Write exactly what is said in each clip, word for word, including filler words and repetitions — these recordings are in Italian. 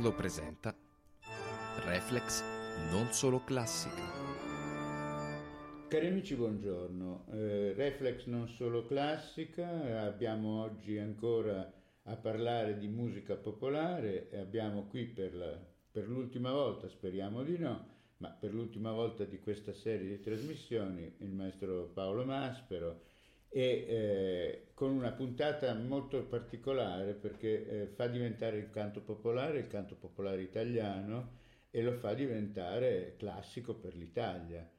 Leonardo presenta Reflex non solo classica. Cari amici, buongiorno. Eh, Reflex non solo classica, abbiamo oggi ancora a parlare di musica popolare e abbiamo qui per, la, per l'ultima volta, speriamo di no, ma per l'ultima volta di questa serie di trasmissioni il maestro Paolo Maspero e eh, con una puntata molto particolare perché eh, fa diventare il canto popolare il canto popolare italiano e lo fa diventare classico per l'Italia.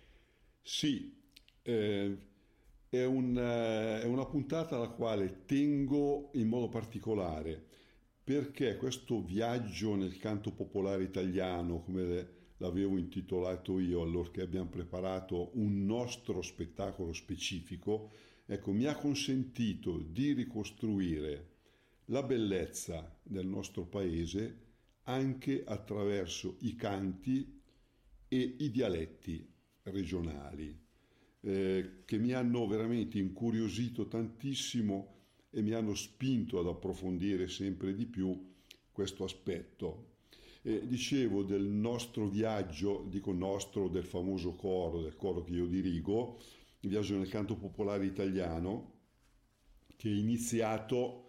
Sì, eh, è, un, eh, è una puntata alla quale tengo in modo particolare perché questo viaggio nel canto popolare italiano, come l'avevo intitolato io allorché abbiamo preparato un nostro spettacolo specifico, ecco, mi ha consentito di ricostruire la bellezza del nostro paese anche attraverso i canti e i dialetti regionali, eh, che mi hanno veramente incuriosito tantissimo e mi hanno spinto ad approfondire sempre di più questo aspetto. Eh, dicevo del nostro viaggio, dico nostro, del famoso coro, del coro che io dirigo, il viaggio nel canto popolare italiano, che è iniziato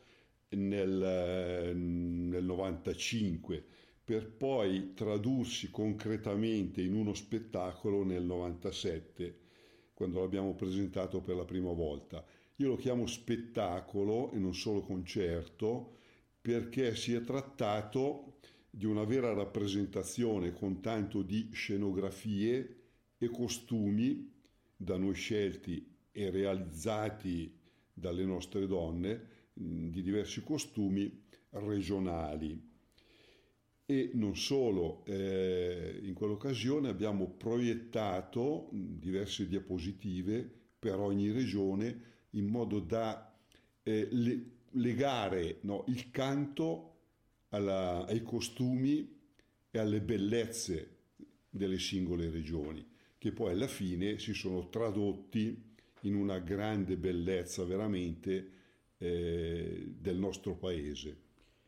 nel, nel novantacinque, per poi tradursi concretamente in uno spettacolo nel novantasette, quando l'abbiamo presentato per la prima volta. Io lo chiamo spettacolo e non solo concerto, perché si è trattato di una vera rappresentazione con tanto di scenografie e costumi da noi scelti e realizzati dalle nostre donne, di diversi costumi regionali. E non solo, eh, in quell'occasione abbiamo proiettato diverse diapositive per ogni regione in modo da eh, le, legare no, il canto alla, ai costumi e alle bellezze delle singole regioni, che poi alla fine si sono tradotti in una grande bellezza veramente eh, del nostro paese.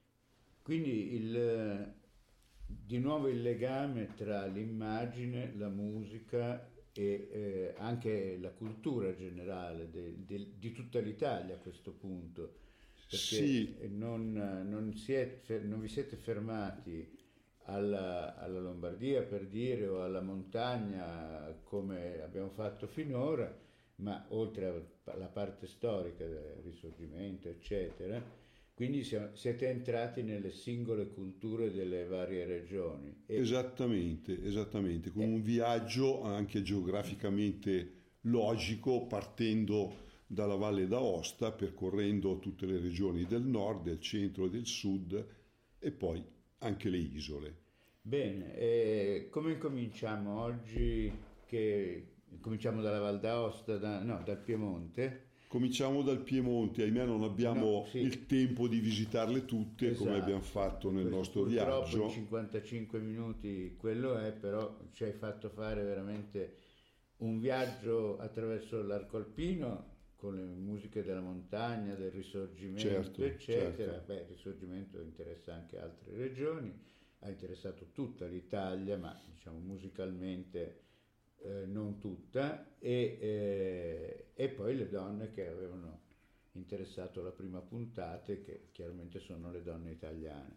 Quindi il, di nuovo il legame tra l'immagine, la musica e eh, anche la cultura generale de, de, di tutta l'Italia a questo punto, perché sì. non, non, siete, non vi siete fermati alla, alla Lombardia per dire o alla montagna come abbiamo fatto finora, ma oltre alla parte storica del Risorgimento eccetera, quindi siete entrati nelle singole culture delle varie regioni. E... Esattamente, esattamente, con eh. un viaggio anche geograficamente logico, partendo dalla Valle d'Aosta, percorrendo tutte le regioni del nord, del centro e del sud e poi anche le isole. Bene, e come cominciamo oggi? Che cominciamo dalla Val d'Aosta, da, no, dal Piemonte. Cominciamo dal Piemonte, ahimè non abbiamo no, sì. il tempo di visitarle tutte, esatto, come abbiamo fatto nel Questo, nostro purtroppo viaggio. Purtroppo in cinquantacinque minuti quello è, però ci hai fatto fare veramente un viaggio attraverso l'arco alpino con le musiche della montagna, del Risorgimento, certo, eccetera. Certo. Beh, il Risorgimento interessa anche altre regioni, ha interessato tutta l'Italia, ma diciamo musicalmente eh, non tutta, e, eh, e poi le donne che avevano interessato la prima puntata, che chiaramente sono le donne italiane.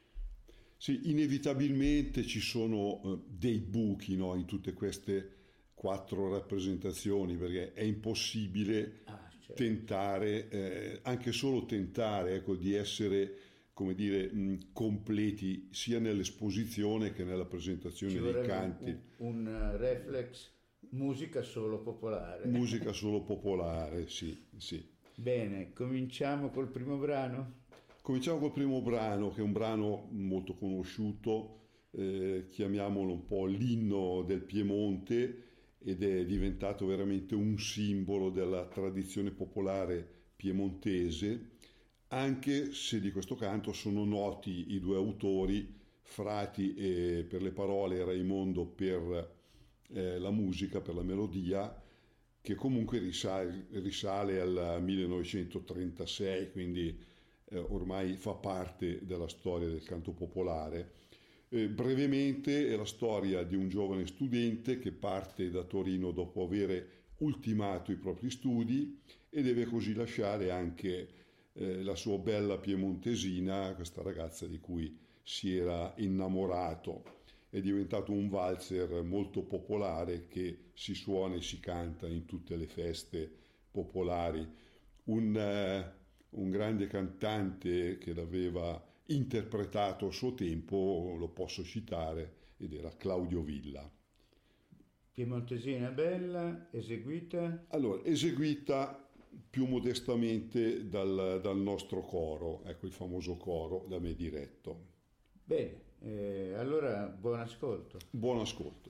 Sì, inevitabilmente ci sono eh, dei buchi, no, in tutte queste quattro rappresentazioni, perché è impossibile ah, certo. tentare, eh, anche solo tentare, ecco, di essere, come dire, mh, completi sia nell'esposizione che nella presentazione dei canti. Un, un reflex musica solo popolare. Musica solo popolare, sì, sì. Bene, cominciamo col primo brano? Cominciamo col primo brano, che è un brano molto conosciuto, eh, chiamiamolo un po' l'inno del Piemonte, ed è diventato veramente un simbolo della tradizione popolare piemontese, anche se di questo canto sono noti i due autori, Frati e per le parole e Raimondo per eh, la musica, per la melodia, che comunque risale, risale al millenovecentotrentasei, quindi eh, ormai fa parte della storia del canto popolare. Eh, brevemente è la storia di un giovane studente che parte da Torino dopo aver ultimato i propri studi e deve così lasciare anche eh, la sua bella piemontesina, questa ragazza di cui si era innamorato. È diventato un valzer molto popolare che si suona e si canta in tutte le feste popolari. Un, eh, un grande cantante che l'aveva interpretato a suo tempo, lo posso citare, ed era Claudio Villa. Piemontesina bella, eseguita? Allora, eseguita più modestamente dal, dal nostro coro, ecco il famoso coro da me diretto. Bene, eh, allora buon ascolto. Buon ascolto.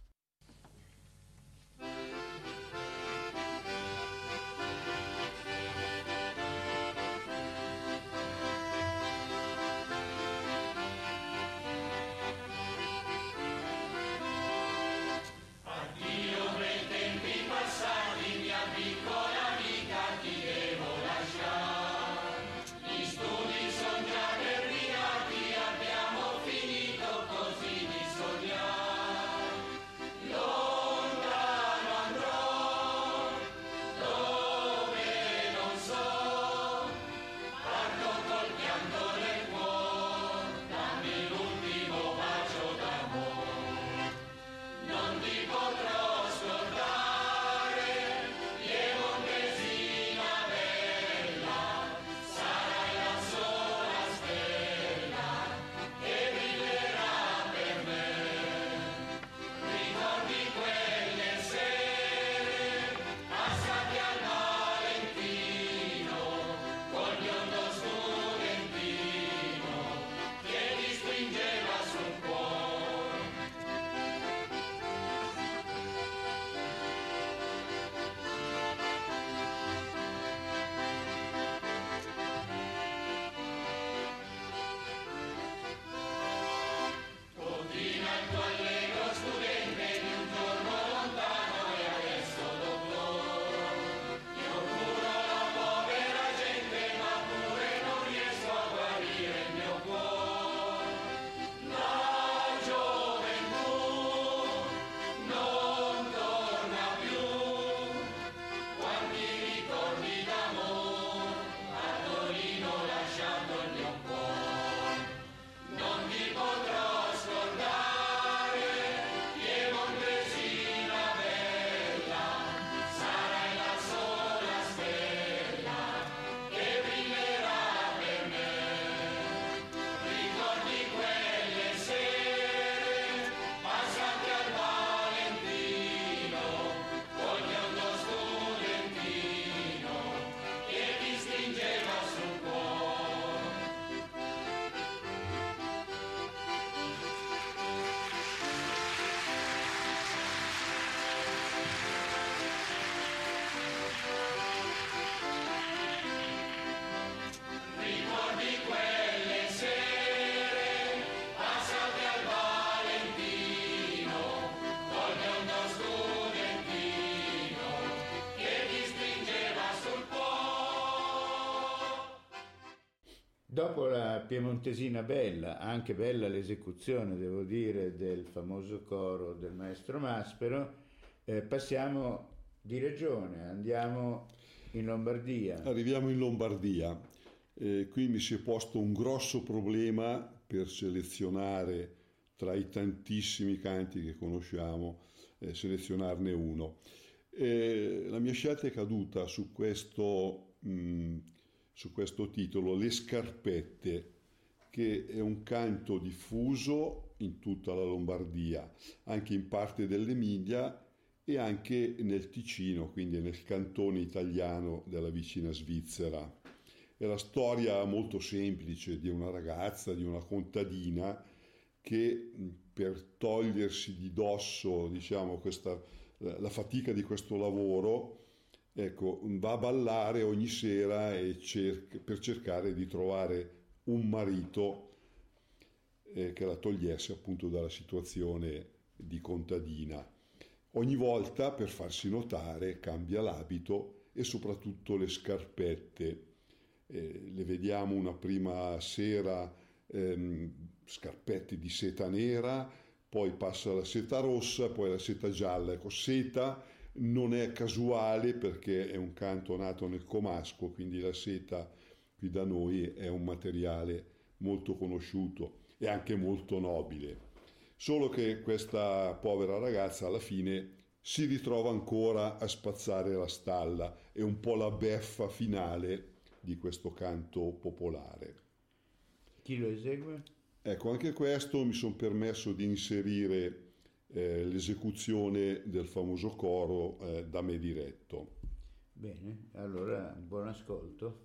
Dopo la piemontesina bella, anche bella l'esecuzione, devo dire, del famoso coro del maestro Maspero, eh, passiamo di regione, andiamo in Lombardia. Arriviamo in Lombardia. Eh, qui mi si è posto un grosso problema per selezionare tra i tantissimi canti che conosciamo, eh, selezionarne uno. Eh, la mia scelta è caduta su questo... Mh, su questo titolo, Le Scarpette, che è un canto diffuso in tutta la Lombardia, anche in parte dell'Emilia e anche nel Ticino, quindi nel cantone italiano della vicina Svizzera. È la storia molto semplice di una ragazza, di una contadina, che per togliersi di dosso, diciamo, questa, la fatica di questo lavoro, ecco, va a ballare ogni sera e cerca, per cercare di trovare un marito eh, che la togliesse appunto dalla situazione di contadina. Ogni volta, per farsi notare, cambia l'abito e soprattutto le scarpette. eh, le vediamo una prima sera ehm, scarpette di seta nera, poi passa la seta rossa, poi la seta gialla. Ecco, seta non è casuale perché è un canto nato nel comasco, quindi la seta qui da noi è un materiale molto conosciuto e anche molto nobile. Solo che questa povera ragazza alla fine si ritrova ancora a spazzare la stalla, è un po' la beffa finale di questo canto popolare. Chi lo esegue? Ecco, anche questo mi sono permesso di inserire eh, l'esecuzione del famoso coro eh, da me diretto. Bene, allora buon ascolto.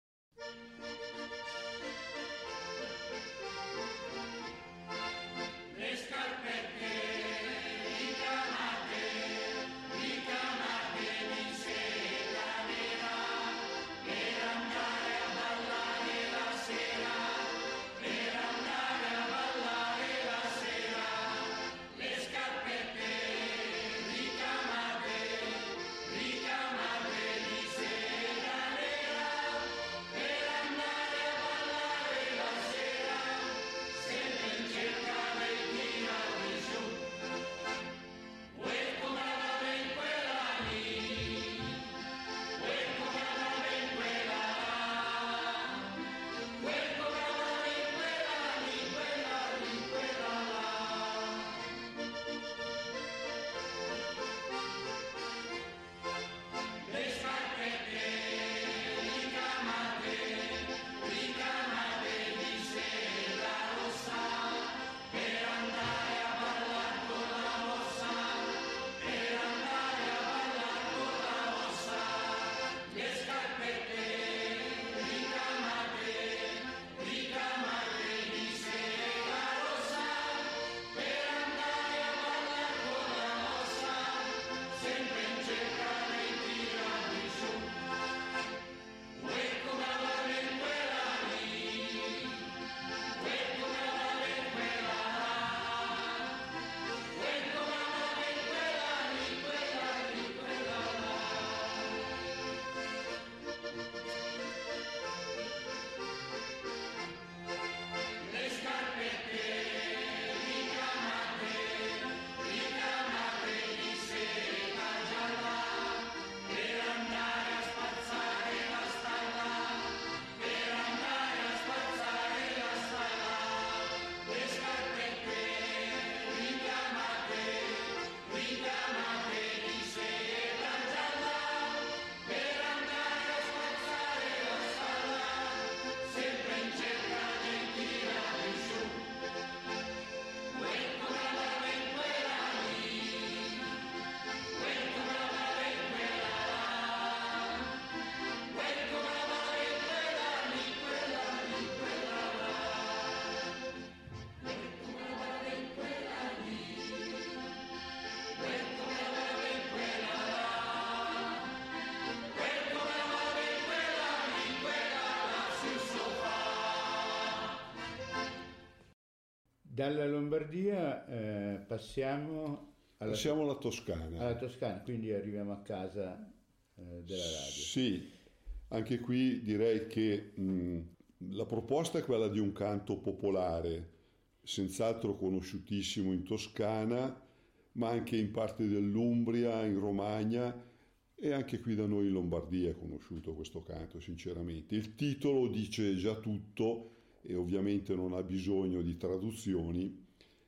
Dalla Lombardia eh, passiamo alla, Passiamo alla Toscana. alla Toscana, quindi arriviamo a casa eh, della radio. Sì, anche qui direi che mh, la proposta è quella di un canto popolare, senz'altro conosciutissimo in Toscana, ma anche in parte dell'Umbria, in Romagna e anche qui da noi in Lombardia è conosciuto questo canto, sinceramente. Il titolo dice già tutto e ovviamente non ha bisogno di traduzioni.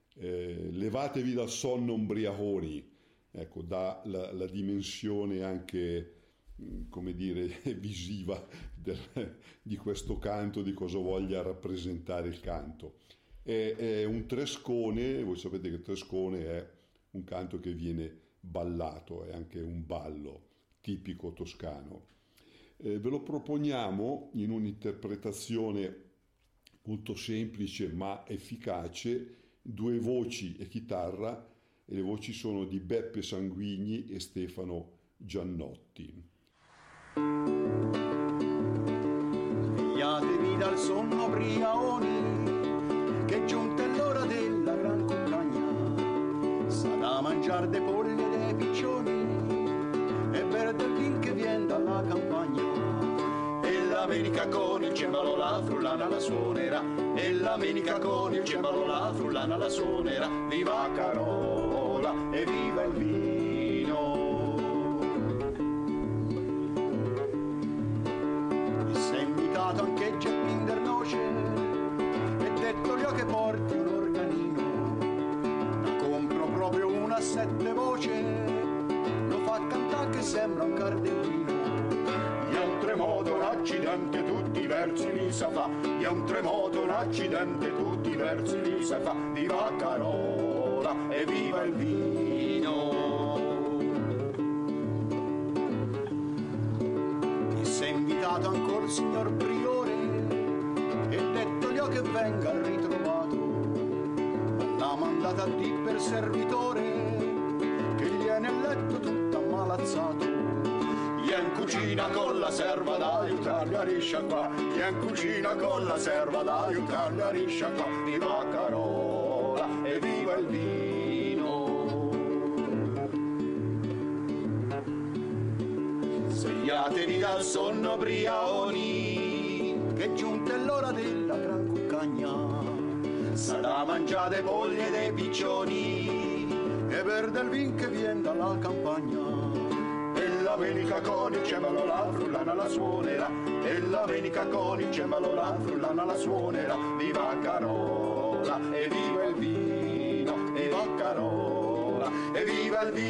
Eh, levatevi dal sonno umbriaconi, ecco, dà la, la dimensione anche, come dire, visiva del, di questo canto, di cosa voglia rappresentare il canto. È, è un trescone, voi sapete che trescone è un canto che viene ballato, è anche un ballo tipico toscano. Eh, ve lo proponiamo in un'interpretazione molto semplice ma efficace, due voci e chitarra, e le voci sono di Beppe Sanguigni e Stefano Giannotti. Svegliatevi dal sonno briaoni, che giunta è l'ora della gran compagnia, sa da mangiar de polli e de piccioni, e verde il vin che vien dalla campagna, e la l'America con il cembalo la frullana la suonerà, e l'America con il cembalo la frullana la suonerà. Viva Carola e viva il vino. E sei invitato anche Geppin del Noce, e dettogli che porti un organino, la compro proprio una a sette voce, lo fa cantare che sembra un cardellino. Gli è un tremoto, un accidente, tutti i versi li sa fa, gli è un tremoto, un accidente, tutti i versi li sa fa. Viva Carola e viva il vino. E sei invitato ancora il signor Priore, e dettogli che venga ritrovato, l'ha mandata a di per servitore, che gli è nel letto tutto ammalazzato. Gli è in cucina con la serva da aiutarli a risciacquà, gli è in cucina con la serva da aiutarli a risciacquà. Viva Carola e viva il vino. Svegliatevi dal sonno briaoni, che giunta è l'ora della gran cuccagna, sarà mangiate polli dei piccioni, e per del vin che vien dalla campagna. E l'America con il cembalo la frullana la suonerà, e l'America con il cembalo la frullana la suonerà. Viva Carola e viva il vino, viva Carola e viva il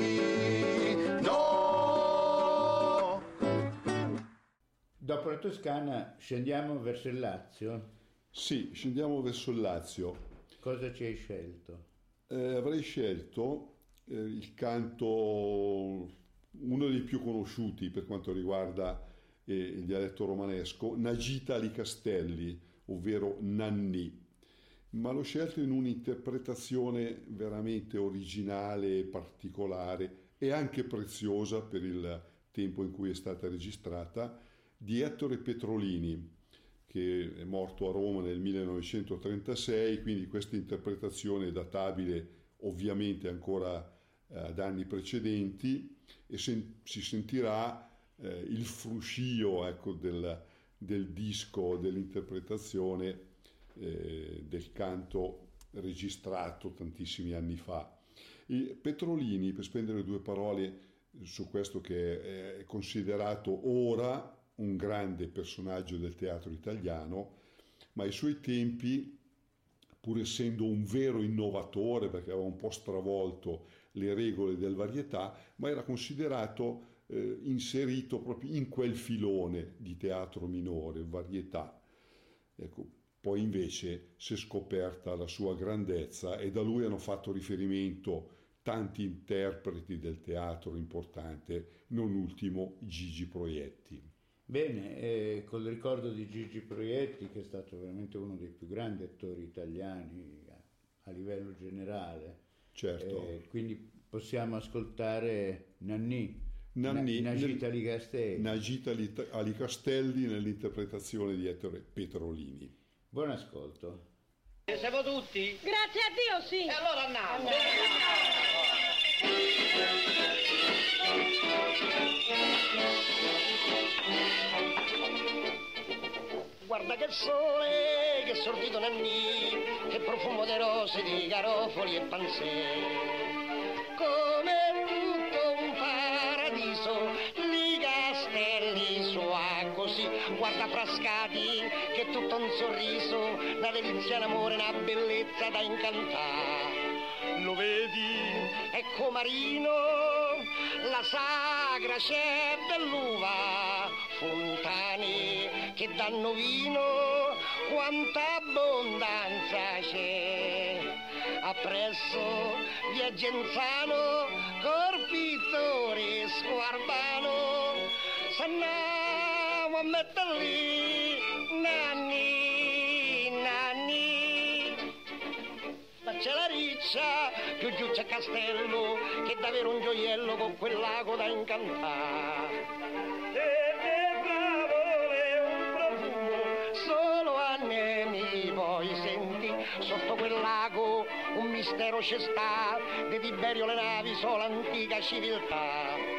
vino. Dopo la Toscana scendiamo verso il Lazio. Sì, scendiamo verso il Lazio. Cosa ci hai scelto? Eh, avrei scelto eh, il canto, uno dei più conosciuti per quanto riguarda eh, il dialetto romanesco, Nagita li Castelli, ovvero Nannì, ma l'ho scelto in un'interpretazione veramente originale, particolare e anche preziosa per il tempo in cui è stata registrata, di Ettore Petrolini, che è morto a Roma nel millenovecentotrentasei, quindi questa interpretazione è databile ovviamente ancora ad anni precedenti, e sen- si sentirà eh, il fruscio, ecco, del, del disco, dell'interpretazione eh, del canto registrato tantissimi anni fa. E Petrolini, per spendere due parole su questo che è considerato ora un grande personaggio del teatro italiano, ma ai suoi tempi, pur essendo un vero innovatore, perché aveva un po' stravolto le regole del varietà, ma era considerato eh, inserito proprio in quel filone di teatro minore, varietà. Ecco, poi invece si è scoperta la sua grandezza, e da lui hanno fatto riferimento tanti interpreti del teatro importante, non ultimo Gigi Proietti. Bene, eh, col ricordo di Gigi Proietti, che è stato veramente uno dei più grandi attori italiani a, a livello generale, Certo. eh, quindi possiamo ascoltare Nannì, Nannì, Na, Nagita nel- li Castelli. Nagita Ali Ali Castelli nell'interpretazione di Ettore Petrolini. Buon ascolto. Siamo tutti? Grazie a Dio, sì. E allora andiamo. Guarda che sole, che sortito Nannì, che profumo di rose, di garofoli e panzè. Come tutto un paradiso, li castelli soa così. Guarda Frascati, che è tutto un sorriso, una delizia, un amore, una bellezza da incantare. Lo vedi, ecco Marino, la sagra c'è dell'uva, fontane che danno vino, quanta abbondanza c'è. Appresso via Genzano, col pittore sguardano, s'andiamo a metterli, Nanni, Nanni. Ma c'è la riccia, più giù c'è Castello, che è davvero un gioiello con quel lago da incantare. Ed è bravo, è un profumo, solo a Nemi poi senti, sotto quel lago un mistero c'è sta, de Tiberio le navi sono l'antica civiltà.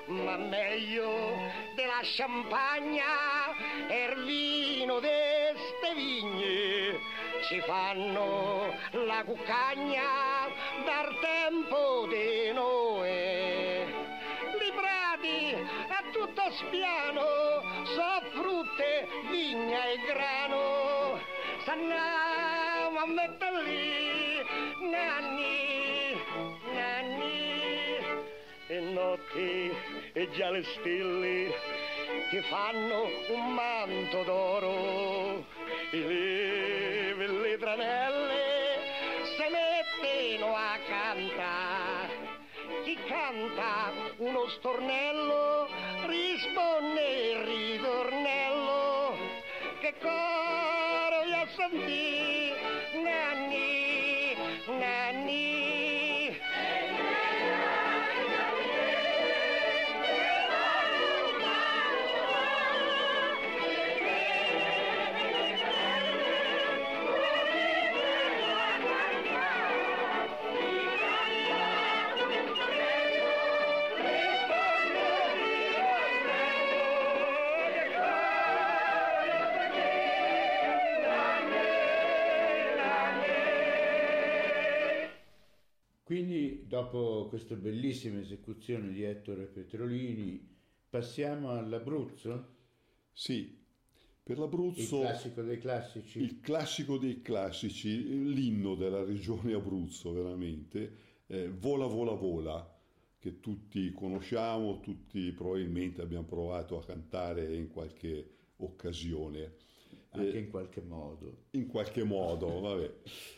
ma meglio della champagna e il vino de ste vigne ci fanno la cuccagna dal tempo di Noè. Li prati a tutto spiano so frutte, vigna e grano, s'andiamo a mettere lì nanni, nanni, e notti e già le stelle ti fanno un manto d'oro, e le, le tranelle se mettono a cantare. Chi canta uno stornello risponde il ritornello, che coro io sentì, nanni, nanni. Quindi, dopo questa bellissima esecuzione di Ettore Petrolini, passiamo all'Abruzzo? Sì, per l'Abruzzo... Il classico dei classici? Il classico dei classici, l'inno della regione Abruzzo, veramente, eh, Vola, vola, vola, che tutti conosciamo, tutti probabilmente abbiamo provato a cantare in qualche occasione. Anche eh, in qualche modo. In qualche modo, vabbè.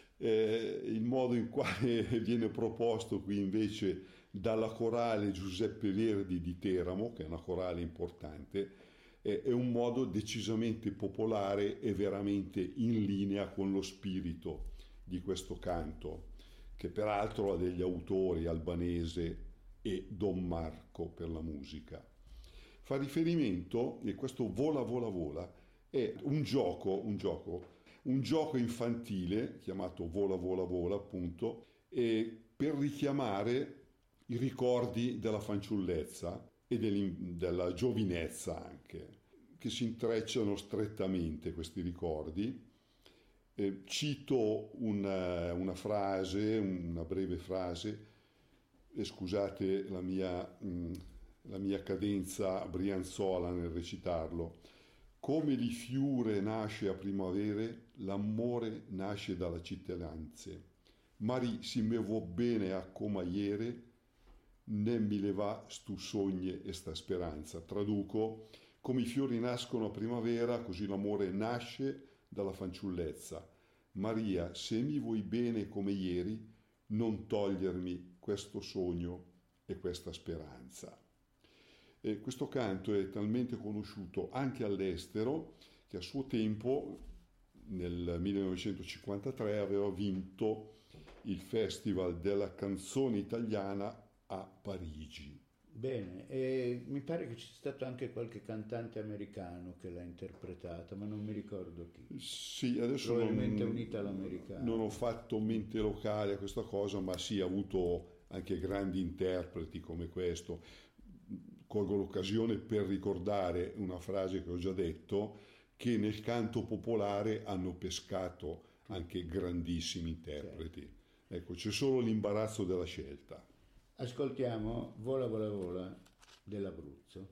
Eh, il modo in quale viene proposto qui invece dalla corale Giuseppe Verdi di Teramo, che è una corale importante, eh, è un modo decisamente popolare e veramente in linea con lo spirito di questo canto, che peraltro ha degli autori, Albanese e Don Marco per la musica. Fa riferimento, e questo Vola, vola, vola, è un gioco, un gioco un gioco infantile chiamato Vola, vola, vola, appunto, e per richiamare i ricordi della fanciullezza e della giovinezza anche, che si intrecciano strettamente questi ricordi. Eh, cito una, una frase, una breve frase, e scusate la mia, mh, la mia cadenza brianzola nel recitarlo. Come li fiure nasce a primavere, l'amore nasce dalla cittadinanze. Mari si me vo bene a come ieri, ne mi leva stu sogne e sta speranza. Traduco, come i fiori nascono a primavera, così l'amore nasce dalla fanciullezza. Maria, se mi vuoi bene come ieri, non togliermi questo sogno e questa speranza. E questo canto è talmente conosciuto anche all'estero che a suo tempo, nel millenovecentocinquantatré, aveva vinto il Festival della canzone italiana a Parigi. Bene, e mi pare che ci sia stato anche qualche cantante americano che l'ha interpretata, ma non mi ricordo chi. Sì, adesso probabilmente non, unita all'americano. Non ho fatto mente locale a questa cosa, ma sì, ha avuto anche grandi interpreti come questo. Colgo l'occasione per ricordare una frase che ho già detto, che nel canto popolare hanno pescato anche grandissimi interpreti. Certo. Ecco, c'è solo l'imbarazzo della scelta. Ascoltiamo Vola, vola, vola dell'Abruzzo.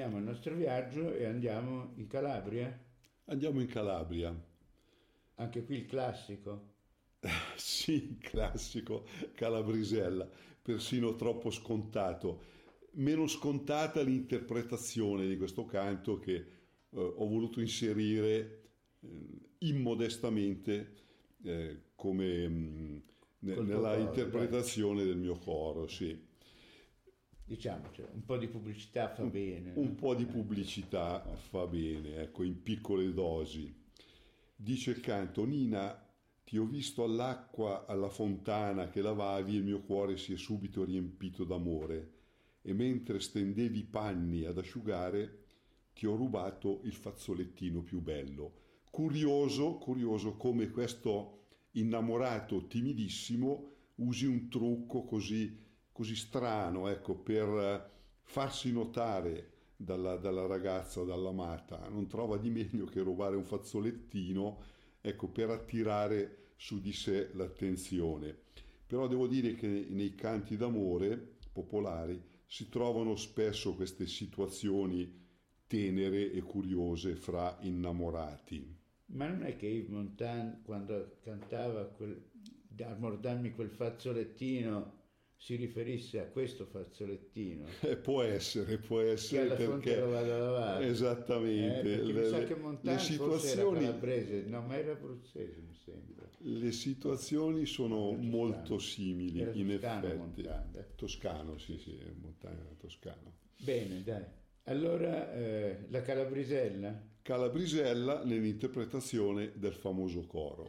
continuiamo il nostro viaggio e andiamo in Calabria. Andiamo in Calabria. Anche qui il classico. Sì, classico, Calabrisella, persino troppo scontato. Meno scontata l'interpretazione di questo canto che eh, ho voluto inserire eh, immodestamente eh, come mh, ne- Col tuo nella coro, interpretazione del mio coro, sì. Diciamoci, un po' di pubblicità fa bene. Un no? po' di Eh, pubblicità fa bene, ecco, in piccole dosi. Dice il canto: Nina, ti ho visto all'acqua, alla fontana che lavavi e il mio cuore si è subito riempito d'amore. E mentre stendevi i panni ad asciugare, ti ho rubato il fazzolettino più bello. Curioso, curioso come questo innamorato timidissimo usi un trucco così, così strano, ecco, per farsi notare dalla, dalla ragazza, dall'amata. Non trova di meglio che rubare un fazzolettino, ecco, per attirare su di sé l'attenzione. Però devo dire che nei canti d'amore popolari si trovano spesso queste situazioni tenere e curiose fra innamorati. Ma non è che Yves Montand, quando cantava quel, ammordarmi quel fazzolettino, si riferisse a questo fazzolettino? Eh, può essere, può Che essere alla fonte perché lo vado a lavare. esattamente Eh, perché le, mi sa le- che le Montand forse era situazioni, calabrese, no, ma era abruzzese, mi sembra. le situazioni sono Era toscano. molto simili, Era in toscano effetti. Montand, eh. Toscano, sì, sì, Montagna toscano. Bene, dai. Allora, eh, la calabrisella? Calabrisella nell'interpretazione del famoso coro.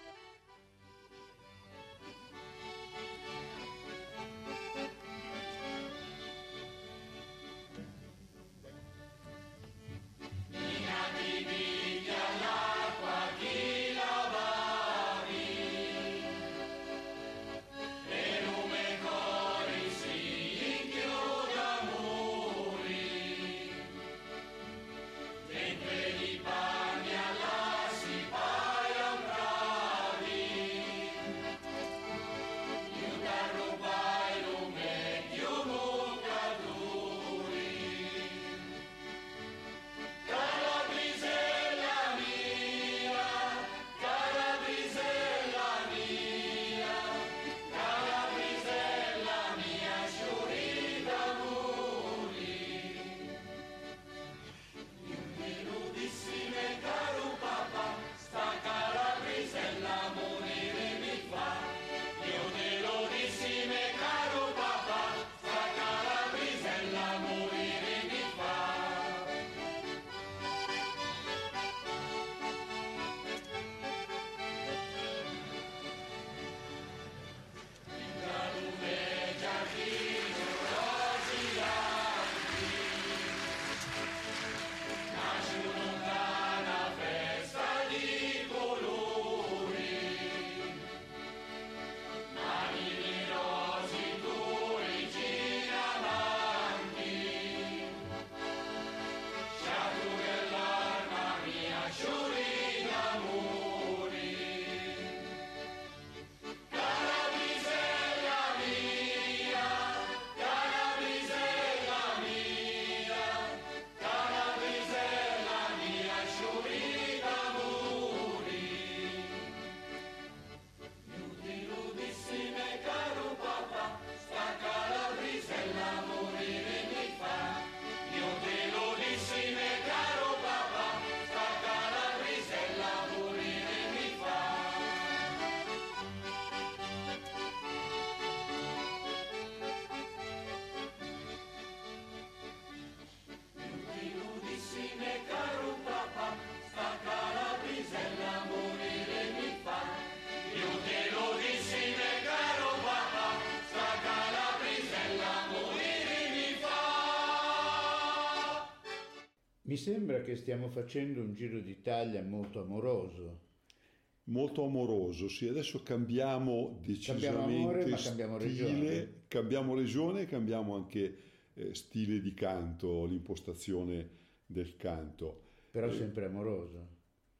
Mi sembra che stiamo facendo un giro d'Italia molto amoroso. Molto amoroso, sì, adesso cambiamo decisamente amore, ma cambiamo stile, regione. cambiamo regione e cambiamo anche eh, stile di canto, l'impostazione del canto. Però sempre amoroso.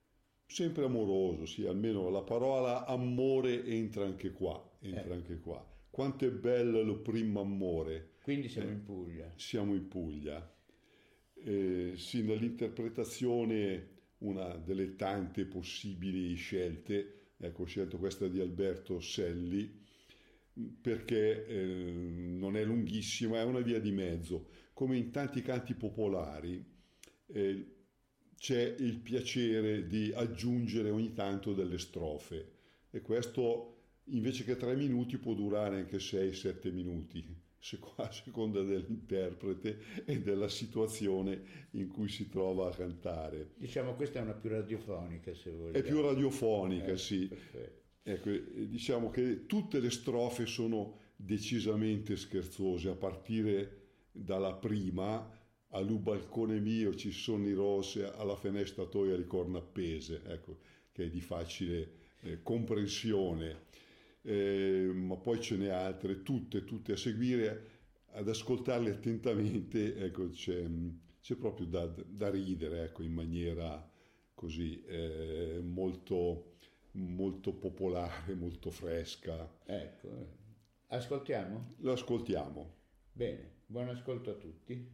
Sempre amoroso, sì, almeno la parola amore entra anche qua, entra Eh. anche qua. Quanto è bello lo primo amore. Quindi siamo Eh. in Puglia. Siamo in Puglia. Eh, sì, nell'interpretazione una delle tante possibili scelte, ecco, ho scelto questa di Alberto Selli perché eh, non è lunghissima, è una via di mezzo. Come in tanti canti popolari eh, c'è il piacere di aggiungere ogni tanto delle strofe e questo invece che tre minuti può durare anche sei sette minuti, a seconda dell'interprete e della situazione in cui si trova a cantare. Diciamo questa è una più radiofonica, se vogliamo. È più radiofonica, eh, sì. Ecco, diciamo che tutte le strofe sono decisamente scherzose, a partire dalla prima, "Allo balcone mio ci sono i rose, alla finestra tua le corna appese", ecco, che è di facile eh, comprensione. Eh, ma poi ce n'è altre, tutte, tutte a seguire, ad ascoltarle attentamente, ecco, c'è, c'è proprio da, da ridere, ecco, in maniera così eh, molto, molto popolare, molto fresca. Ecco, ascoltiamo? Lo ascoltiamo. Bene, buon ascolto a tutti.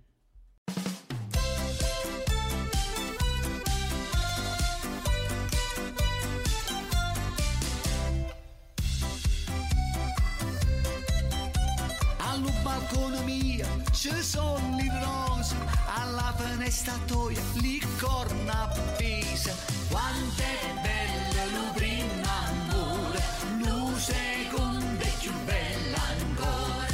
Allo balcone mia ci sono le rose, alla finestra tua le corna appese. Quanto è bello lo primo amore, lo secondo è più bello ancora.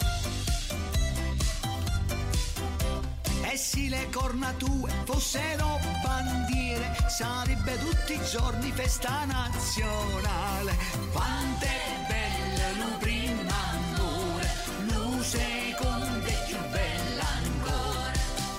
E se le corna tue fossero bandiere, sarebbe tutti i giorni festa nazionale. Quanto è bello lo primo amore, lo secondo è più bello ancora.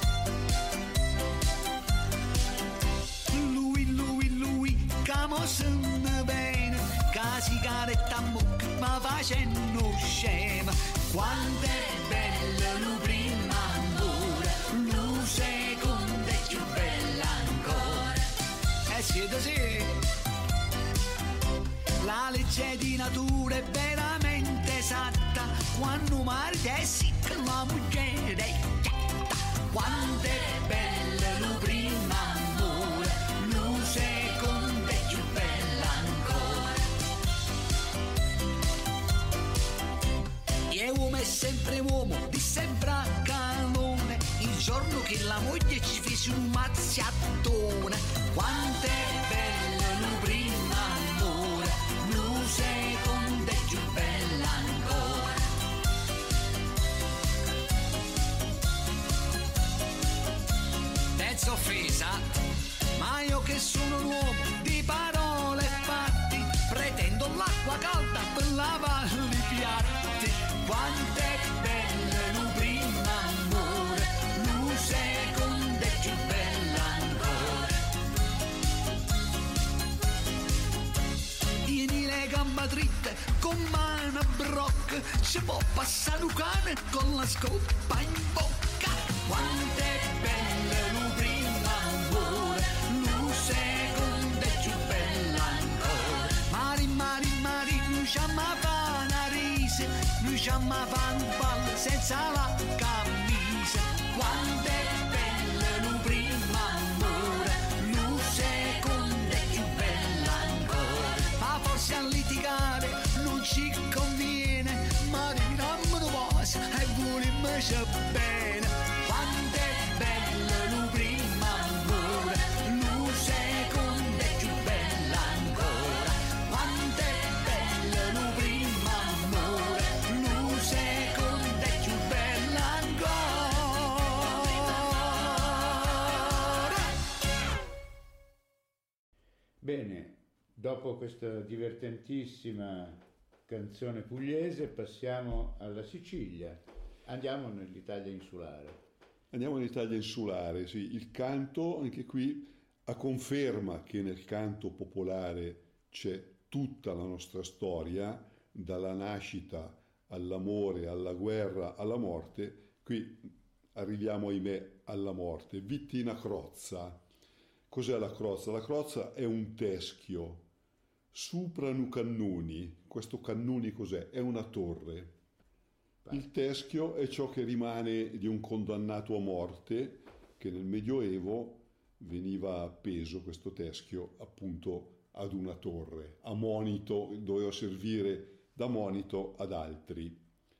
Lui, lui, lui, che sembra bene, che sigaretta a bocca, ma facendo scema. Quanto è bello lo primo amore, lo secondo è più bello ancora. Eh sì, sì. La legge di natura è veramente esatta, quando marito è sick la moglie è chiatta. Quanto è bello lo primo amore, lo secondo è più bello ancora. E uomo è sempre uomo, di sempre a calone, il giorno che la moglie ci fece un mazziattone. Quanto è bello lo primo amore, lo secondo è più bello ancora. Terza offesa, ma io che sono un uomo di parole e fatti, pretendo l'acqua calda per lavare i piatti. Quanto è bello lo primo amore, lo secondo è più bello ancora. Tieni le gambe dritte con mano a brocca, si può passare un cane con la scopa in bocca. Quanto è bello lo primo amore, lo secondo è più bello ancora. Mari, mari, mari, non c'ha mai fa una risa, non c'ha mai fa un ballo senza la camisa. Quanto è bello lo primo amore, lo secondo è più bello ancora. Ma forse a litigare non ci conviene, ma diciamo una cosa e vogliamo bene. Quanto è bello lo primo amore, lo secondo è più bello ancora. Quanto è bello lo primo amore, lo secondo è più bello ancora. Bene, dopo questa divertentissima canzone pugliese passiamo alla Sicilia. Andiamo nell'Italia insulare. Andiamo all'Italia insulare, sì, il canto, anche qui, a conferma che nel canto popolare c'è tutta la nostra storia, dalla nascita all'amore, alla guerra, alla morte. Qui arriviamo, ahimè, alla morte. Vittina Crozza. Cos'è la crozza? La crozza è un teschio, supranu cannuni. Questo cannuni cos'è? È una torre. Il teschio è ciò che rimane di un condannato a morte che nel Medioevo veniva appeso questo teschio appunto ad una torre, a monito, doveva servire da monito ad altri.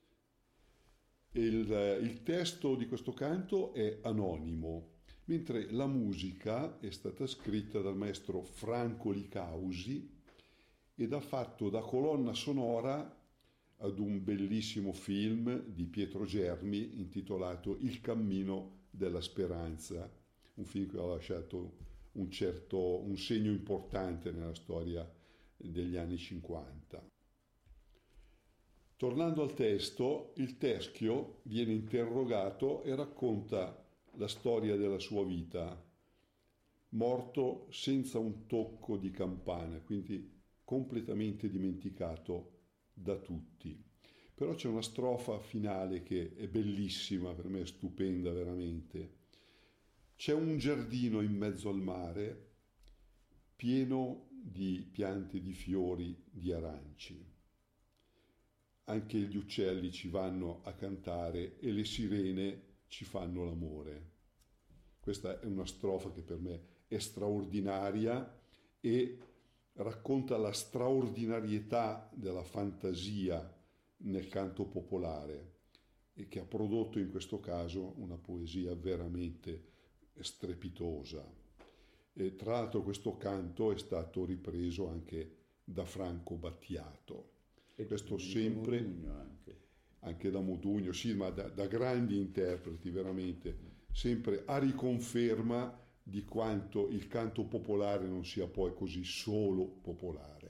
Il, il testo di questo canto è anonimo, mentre la musica è stata scritta dal maestro Franco Licausi ed ha fatto da colonna sonora ad un bellissimo film di Pietro Germi intitolato Il cammino della speranza, un film che ha lasciato un certo un segno importante nella storia degli anni cinquanta. Tornando al testo, il teschio viene interrogato e racconta la storia della sua vita, morto senza un tocco di campana, quindi completamente dimenticato da tutti. Però c'è una strofa finale che è bellissima, per me è stupenda veramente. C'è un giardino in mezzo al mare pieno di piante di fiori di aranci. Anche gli uccelli ci vanno a cantare e le sirene ci fanno l'amore. Questa è una strofa che per me è straordinaria e racconta la straordinarietà della fantasia nel canto popolare e che ha prodotto in questo caso una poesia veramente strepitosa. E tra l'altro questo canto è stato ripreso anche da Franco Battiato. E questo sempre anche. anche da Modugno, sì, ma da, da grandi interpreti veramente, sempre a riconferma di quanto il canto popolare non sia poi così solo popolare.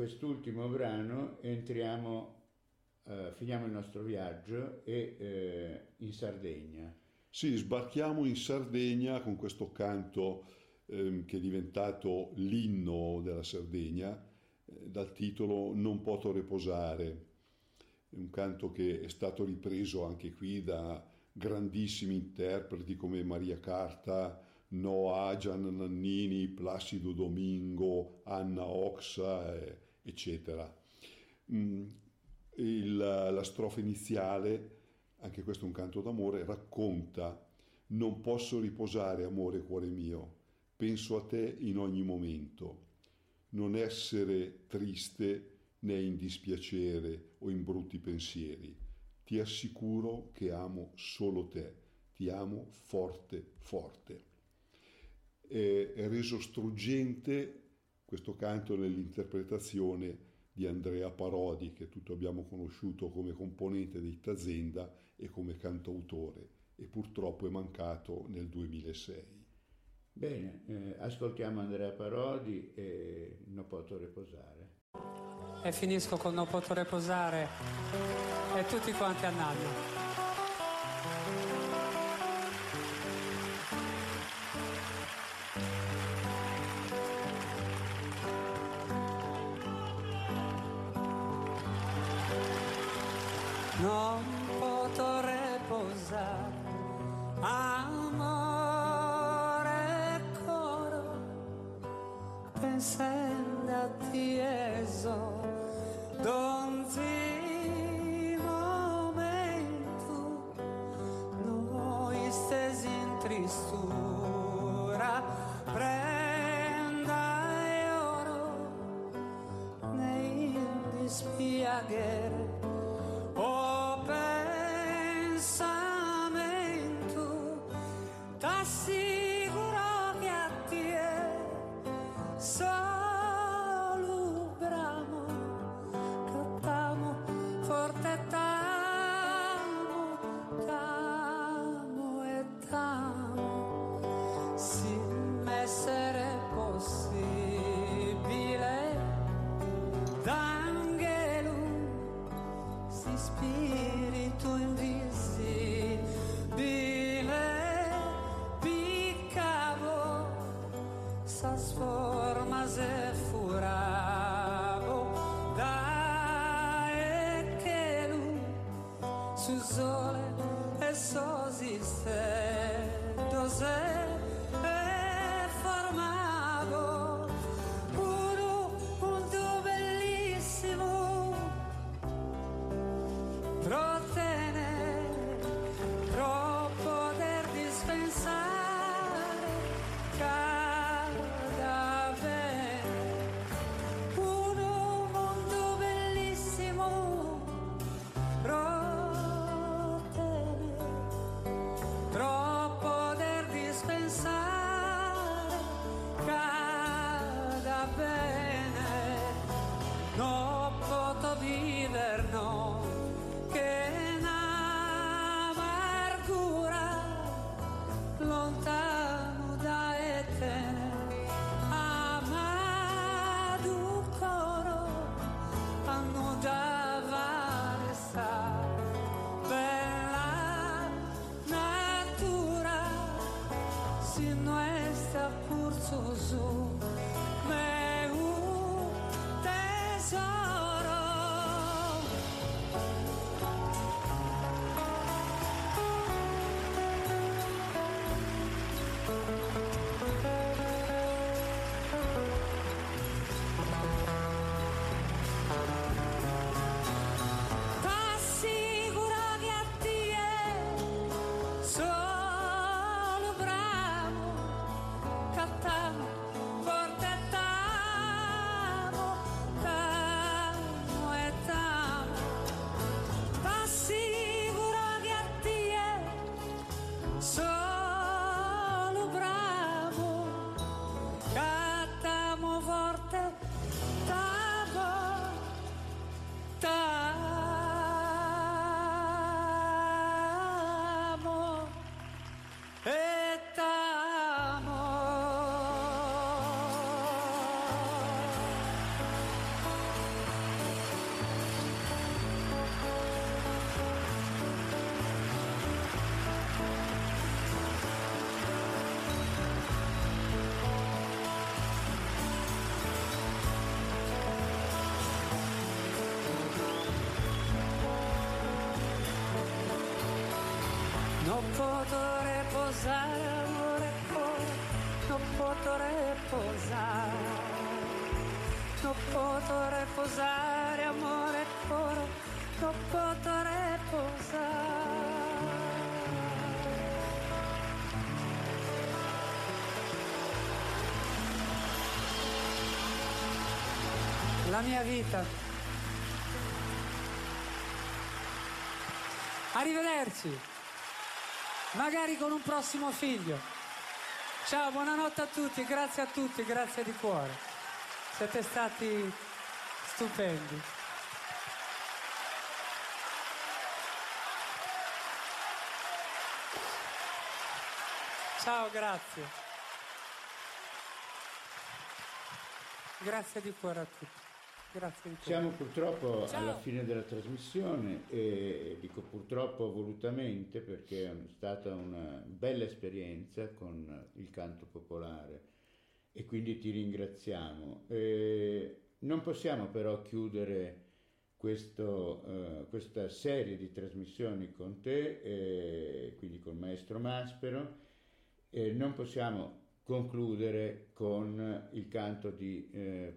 quest'ultimo brano entriamo, eh, finiamo il nostro viaggio e eh, in Sardegna. Sì, sbarchiamo in Sardegna con questo canto ehm, che è diventato l'inno della Sardegna, eh, dal titolo Non poto riposare. È un canto che è stato ripreso anche qui da grandissimi interpreti come Maria Carta, Noa, Gianna Nannini, Placido Domingo, Anna Oxa, eh, eccetera. Mm, il, la strofa iniziale, anche questo è un canto d'amore, racconta: non posso riposare, amore cuore mio, penso a te in ogni momento, non essere triste né in dispiacere o in brutti pensieri, ti assicuro che amo solo te, ti amo forte forte. È reso struggente questo canto nell'interpretazione di Andrea Parodi, che tutti abbiamo conosciuto come componente di Tazenda e come cantautore, e purtroppo è mancato nel duemilasei. Bene, eh, ascoltiamo Andrea Parodi e Non poto riposare. E finisco con Non poto riposare e tutti quanti andando. Non poto riposare, amore coro, pensando a tieso, donzi momento, noi stesi in tristura, prenda e oro, nei dispiacere. O pensamento, t'assicuro che a te solo bramo, che t'amo forte, t'amo, t'amo e t'amo, se m'essere possibile, d'angelo si spirito invisibile piccavo sa sforma se furavo dai che lui su sole e sosiste dos'è e formavo un mondo bellissimo trattenere, troppo poter dispensare, cada bene, un mondo bellissimo, trattenere, troppo poter dispensare. non potrò riposare, amore, ora, non potrò riposare, non potrò riposare, amore, ora, non potrò riposare. La mia vita. Arrivederci. Magari con un prossimo figlio. Ciao, buonanotte a tutti, grazie a tutti, grazie di cuore. Siete stati stupendi. Ciao, grazie. Grazie di cuore a tutti. Grazie di cuore. Siamo purtroppo Ciao. alla fine della trasmissione e dico purtroppo volutamente perché è stata una bella esperienza con il canto popolare e quindi ti ringraziamo. E non possiamo però chiudere questo, eh, questa serie di trasmissioni con te, eh, quindi con Maestro Maspero, e non possiamo concludere con il canto di eh,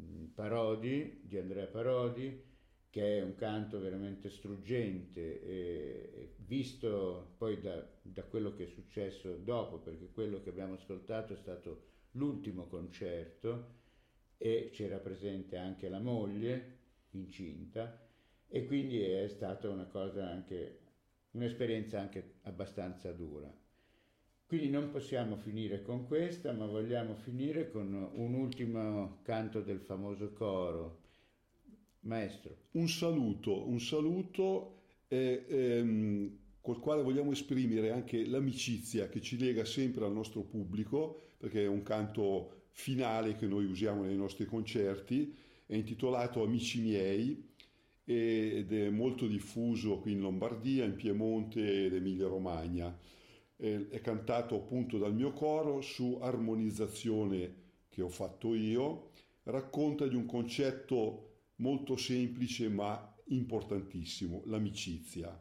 Parodi, di Andrea Parodi, che è un canto veramente struggente, e visto poi da, da quello che è successo dopo, perché quello che abbiamo ascoltato è stato l'ultimo concerto e c'era presente anche la moglie incinta e quindi è stata una cosa anche, un'esperienza anche abbastanza dura. Quindi non possiamo finire con questa, ma vogliamo finire con un ultimo canto del famoso coro. Maestro. Un saluto, un saluto eh, ehm, col quale vogliamo esprimere anche l'amicizia che ci lega sempre al nostro pubblico, perché è un canto finale che noi usiamo nei nostri concerti, è intitolato Amici miei ed è molto diffuso qui in Lombardia, in Piemonte ed Emilia Romagna. È cantato appunto dal mio coro su armonizzazione che ho fatto io, racconta di un concetto molto semplice ma importantissimo, l'amicizia,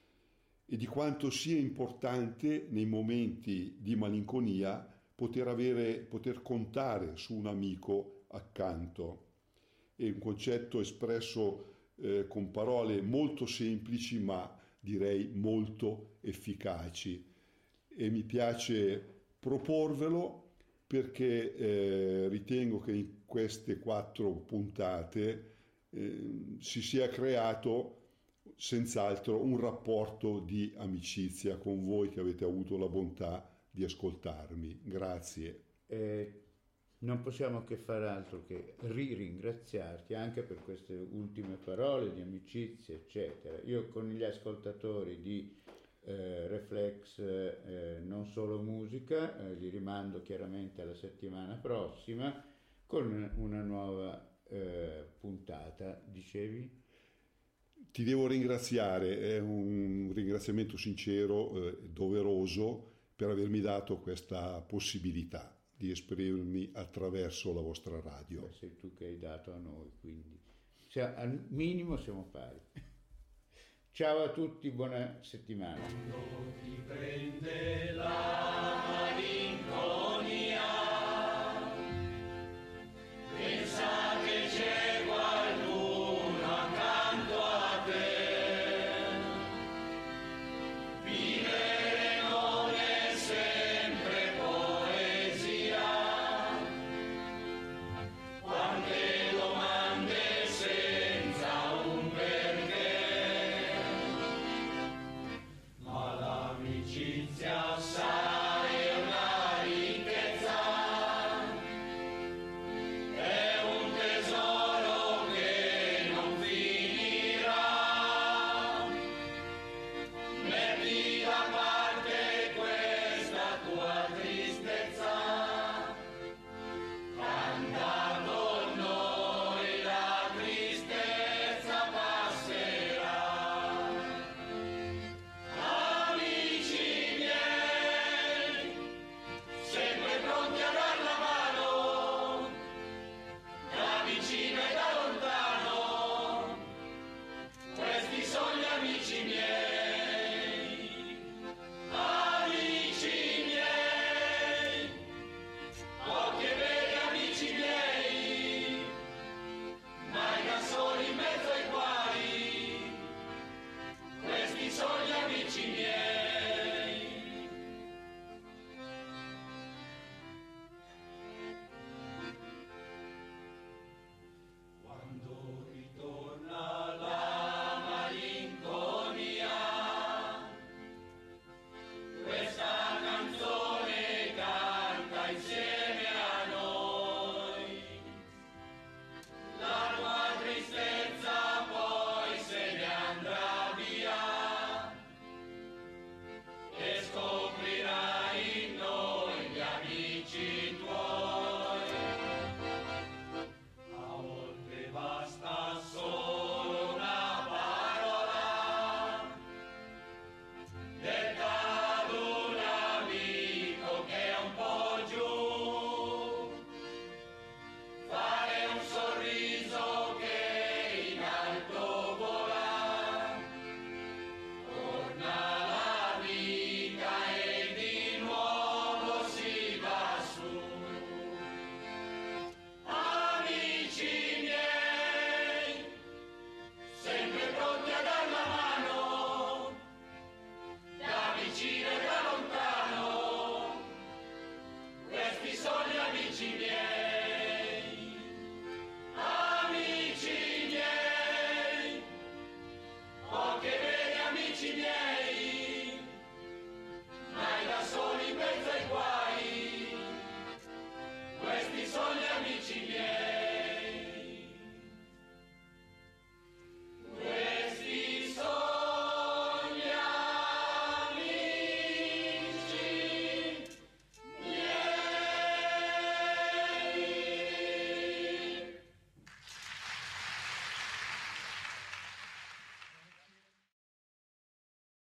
e di quanto sia importante nei momenti di malinconia poter avere, poter contare su un amico accanto. È un concetto espresso eh, con parole molto semplici ma direi molto efficaci. E mi piace proporvelo perché eh, ritengo che in queste quattro puntate eh, si sia creato senz'altro un rapporto di amicizia con voi che avete avuto la bontà di ascoltarmi. Grazie. Eh, non possiamo che far altro che ri-ringraziarti anche per queste ultime parole di amicizia, eccetera. Io con gli ascoltatori di Eh, Reflex eh, non solo musica, eh, li rimando chiaramente alla settimana prossima con una nuova eh, puntata, dicevi? Ti devo ringraziare, è un ringraziamento sincero, eh, doveroso per avermi dato questa possibilità di esprimermi attraverso la vostra radio. Beh, sei tu che hai dato a noi, quindi Sia, al minimo siamo pari. Ciao a tutti, buona settimana. Ti prende la malinconia.